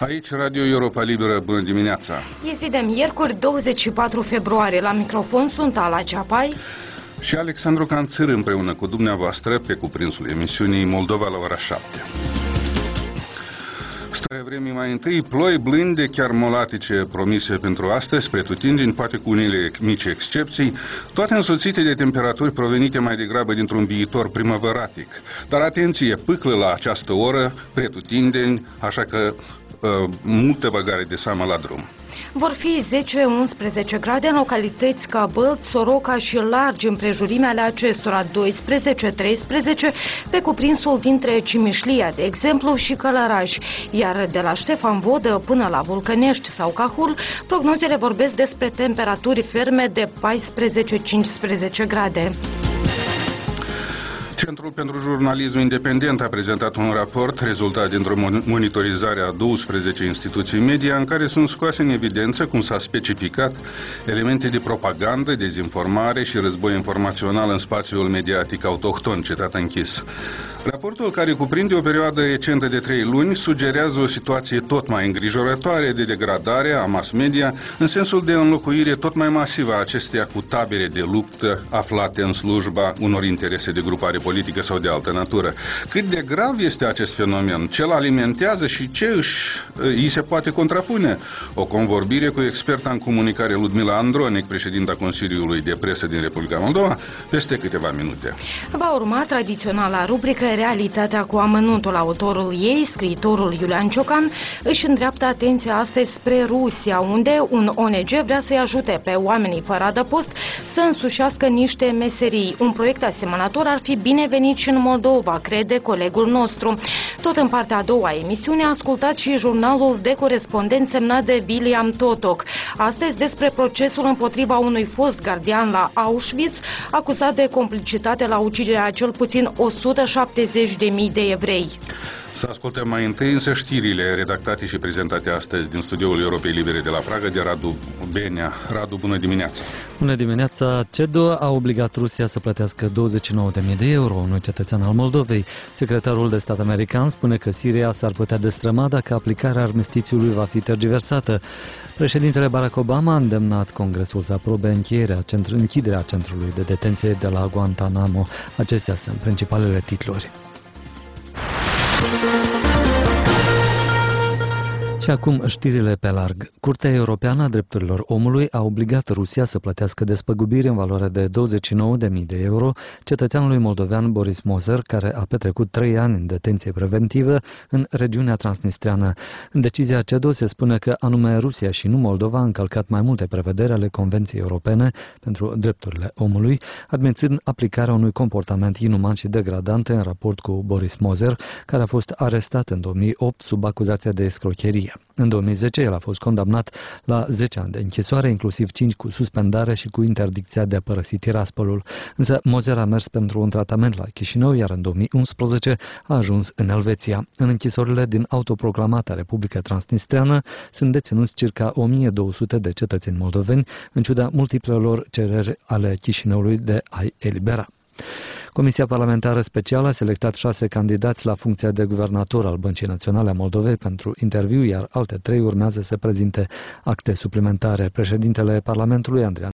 Aici, Radio Europa Liberă, bună dimineața! E zi de miercuri, 24 februarie. La microfon sunt Ala Ceapai și Alexandru Canțir împreună cu dumneavoastră pe cuprinsul emisiunii Moldova la ora 7. Starea vremii mai întâi, ploi blânde, chiar molatice promise pentru astăzi, pretutindeni, poate cu unele mici excepții, toate însoțite de temperaturi provenite mai degrabă dintr-un viitor primăvăratic. Dar atenție, pâclă la această oră, pretutindeni, așa că multă băgare de seamă la drum. Vor fi 10-11 grade în localități ca Bălți, Soroca și Largi, împrejurimea ale acestora 12-13 pe cuprinsul dintre Cimișlia, de exemplu, și Călăraș. Iar de la Ștefan Vodă până la Vulcănești sau Cahul, prognozele vorbesc despre temperaturi ferme de 14-15 grade. Centrul pentru Jurnalism Independent a prezentat un raport rezultat dintr-o monitorizare a 12 instituții media în care sunt scoase în evidență, cum s-a specificat, elemente de propagandă, dezinformare și război informațional în spațiul mediatic autohton, cetat închis. Raportul, care cuprinde o perioadă recentă de 3 luni, sugerează o situație tot mai îngrijorătoare de degradare a mass media, în sensul de înlocuire tot mai masivă a acesteia cu tabere de luptă aflate în slujba unor interese de grupare politică sau de altă natură. Cât de grav este acest fenomen, ce îl alimentează și ce îi se poate contrapune? O convorbire cu experta în comunicare Ludmila Andronic, președinta Consiliului de Presă din Republica Moldova, peste câteva minute. Va urma tradiționala rubrică Realitatea cu amănuntul. Autorul ei, scriitorul Iulian Ciocan, își îndreaptă atenția astăzi spre Rusia, unde un ONG vrea să-i ajute pe oamenii fără adăpost să însușească niște meserii. Un proiect asemănător ar fi binevenit și în Moldova, crede colegul nostru. Tot în partea a doua emisiune a ascultat și jurnalul de corespondent semnat de William Totoc. Astăzi despre procesul împotriva unui fost gardian la Auschwitz, acuzat de complicitate la uciderea cel puțin 170.000 de evrei. Să ascultăm mai întâi însă știrile redactate și prezentate astăzi din studioul Europei Libere de la Praga de Radu Benea. Radu, bună dimineața! Bună dimineața! CEDO a obligat Rusia să plătească 29.000 de euro unui cetățean al Moldovei. Secretarul de stat american spune că Siria s-ar putea destrăma dacă aplicarea armistițiului va fi tergiversată. Președintele Barack Obama a îndemnat Congresul să aprobe închiderea centrului de detenție de la Guantanamo. Acestea sunt principalele titluri. Și acum știrile pe larg. Curtea Europeană a Drepturilor Omului a obligat Rusia să plătească despăgubiri în valoare de 29.000 de euro cetățeanului moldovean Boris Moser, care a petrecut 3 ani în detenție preventivă în regiunea transnistreană. În decizia CEDO se spune că anume Rusia și nu Moldova a încălcat mai multe prevederi ale Convenției Europene pentru Drepturile Omului, admițând aplicarea unui comportament inuman și degradant în raport cu Boris Moser, care a fost arestat în 2008 sub acuzația de escrocherie. În 2010, el a fost condamnat la 10 ani de închisoare, inclusiv 5 cu suspendare și cu interdicția de a părăsi Tiraspolul. Însă Moser a mers pentru un tratament la Chișinău, iar în 2011 a ajuns în Elveția. În închisorile din autoproclamata Republică Transnistreană sunt deținuți circa 1200 de cetățeni moldoveni, în ciuda multiplelor cereri ale Chișinăului de a-i elibera. Comisia parlamentară specială a selectat 6 candidați la funcția de guvernator al Băncii Naționale a Moldovei pentru interviu, iar alte 3 urmează să prezinte acte suplimentare. Președintele Parlamentului, Andrei